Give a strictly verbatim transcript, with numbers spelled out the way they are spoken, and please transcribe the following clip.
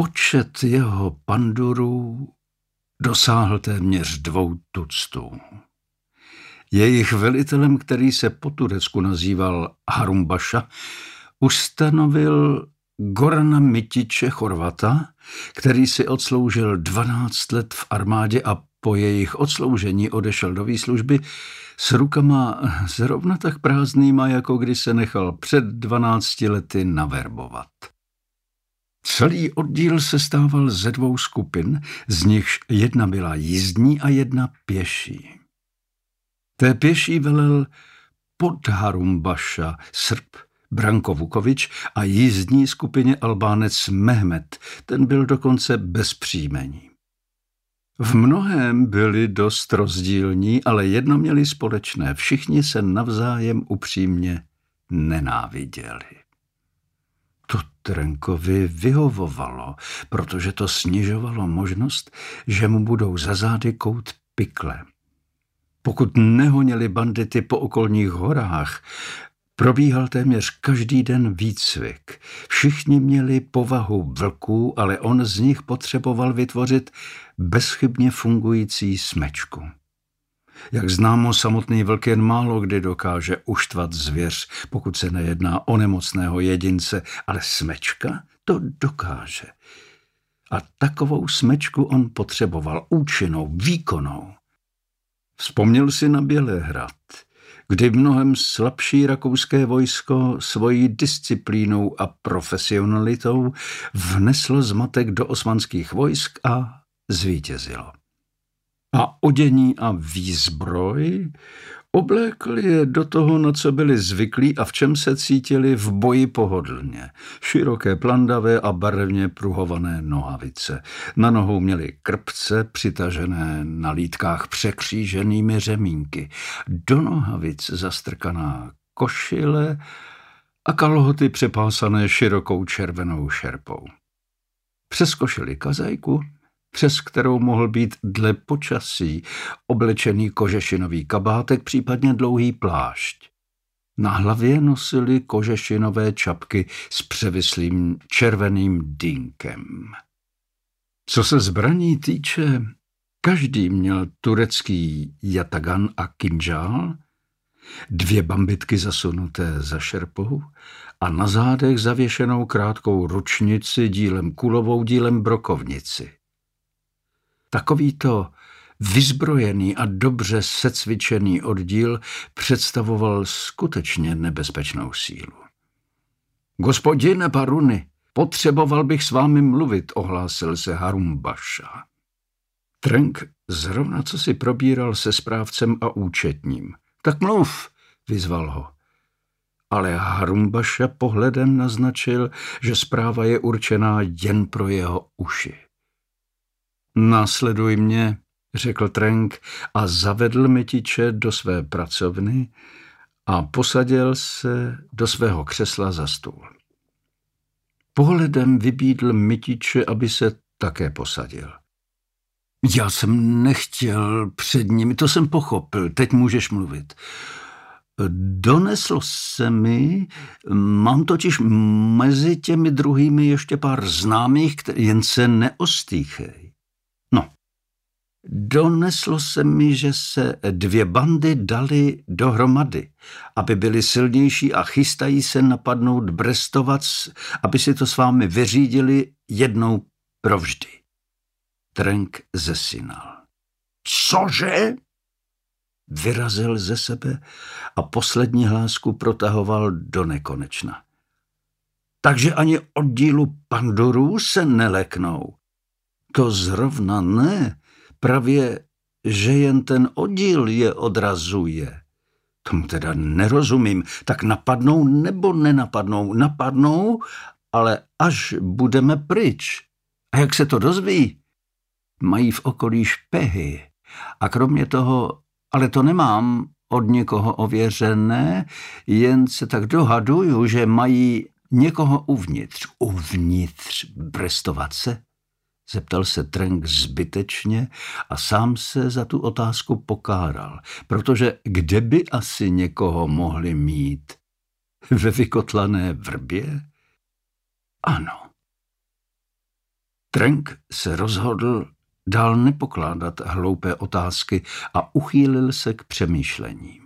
Počet jeho pandurů dosáhl téměř dvou tuctů. Jejich velitelem, který se po Turecku nazýval Harumbaša, ustanovil Gorana Mitiče Chorvata, který si odsloužil dvanáct let v armádě a po jejich odsloužení odešel do výslužby s rukama zrovna tak prázdnýma, jako když se nechal před dvanácti lety naverbovat. Celý oddíl se stával ze dvou skupin, z nichž jedna byla jízdní a jedna pěší. Té pěší velel Podharumbaša, Srb Branko Vukovič, a jízdní skupině Albánec Mehmet, ten byl dokonce bez příjmení. V mnohém byli dost rozdílní, ale jedno měli společné, všichni se navzájem upřímně nenáviděli. To Trenkovi vyhovovalo, protože to snižovalo možnost, že mu budou za zády kout pikle. Pokud nehonili bandity po okolních horách, probíhal téměř každý den výcvik. Všichni měli povahu vlků, ale on z nich potřeboval vytvořit bezchybně fungující smečku. Jak známo, samotný vlk jen málo kdy dokáže uštvat zvěř, pokud se nejedná o nemocného jedince, ale smečka to dokáže. A takovou smečku on potřeboval, účinnou, výkonnou. Vzpomněl si na Bělehrad, kdy mnohem slabší rakouské vojsko svojí disciplínou a profesionalitou vneslo zmatek do osmanských vojsk a zvítězilo. A odění a výzbroj oblékli je do toho, na co byli zvyklí a v čem se cítili v boji pohodlně. Široké plandavé a barevně pruhované nohavice. Na nohou měli krpce přitažené na lítkách překříženými řemínky. Do nohavic zastrkaná košile a kalhoty přepásané širokou červenou šerpou. Přes košili kazajku, přes kterou mohl být dle počasí oblečený kožešinový kabátek, případně dlouhý plášť. Na hlavě nosili kožešinové čapky s převislým červeným dýnkem. Co se zbraní týče, každý měl turecký jatagan a kinžál, dvě bambitky zasunuté za šerpou a na zádech zavěšenou krátkou ručnici, dílem kulovou, dílem brokovnici. Takovýto vyzbrojený a dobře secvičený oddíl představoval skutečně nebezpečnou sílu. Gospodine Baruny, potřeboval bych s vámi mluvit, ohlásil se Harumbaša. Trenk zrovna co si probíral se správcem a účetním. Tak mluv, vyzval ho. Ale Harumbaša pohledem naznačil, že zpráva je určená jen pro jeho uši. Následuj mě, řekl Trenk a zavedl Mitiče do své pracovny a posadil se do svého křesla za stůl. Pohledem vybídl Mitiče, aby se také posadil. Já jsem nechtěl před nimi, to jsem pochopil, teď můžeš mluvit. Doneslo se mi, mám totiž mezi těmi druhými ještě pár známých, který jen se neostýchej. No, doneslo se mi, že se dvě bandy dali dohromady, aby byly silnější a chystají se napadnout Brestovac, aby si to s vámi vyřídili jednou provždy. Trenk zesinal. Cože? Vyrazil ze sebe a poslední hlásku protahoval do nekonečna. Takže ani oddílu pandurů se neleknou. To zrovna ne, právě, že jen ten oddíl je odrazuje. Tomu teda nerozumím, tak napadnou nebo nenapadnou? Napadnou, ale až budeme pryč. A jak se to dozví? Mají v okolí špehy a kromě toho, ale to nemám od někoho ověřené, jen se tak dohaduju, že mají někoho uvnitř. Uvnitř Brestovace? Zeptal se Trenk zbytečně a sám se za tu otázku pokáral, protože kde by asi někoho mohli mít? Ve vykotlané vrbě? Ano. Trenk se rozhodl dál nepokládat hloupé otázky a uchýlil se k přemýšlení.